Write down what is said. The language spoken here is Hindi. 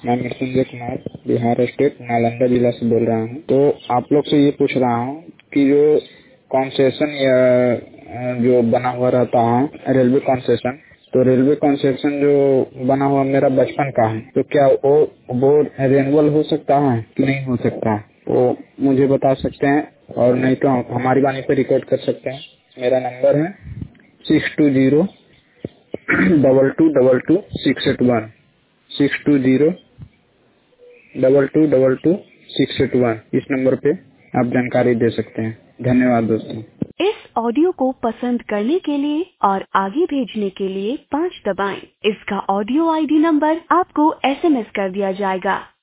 मैं मृत्युंजय कुमार बिहार स्टेट नालंदा जिला से बोल रहा हूँ। तो आप लोग से ये पूछ रहा हूँ कि जो कॉन्सेशन या जो बना हुआ रहता है रेलवे कॉन्सेशन, तो रेलवे कॉन्सेशन जो बना हुआ मेरा बचपन का है, तो क्या वो रिन्यूअल हो सकता है कि नहीं हो सकता? तो मुझे बता सकते हैं, और नहीं तो हमारी वाणी पे रिकॉर्ड कर सकते हैं। मेरा नंबर है 6202222681 6202222681। इस नंबर पे आप जानकारी दे सकते हैं। धन्यवाद दोस्तों। इस ऑडियो को पसंद करने के लिए और आगे भेजने के लिए 5 दबाएं। इसका ऑडियो आईडी नंबर आपको SMS कर दिया जाएगा।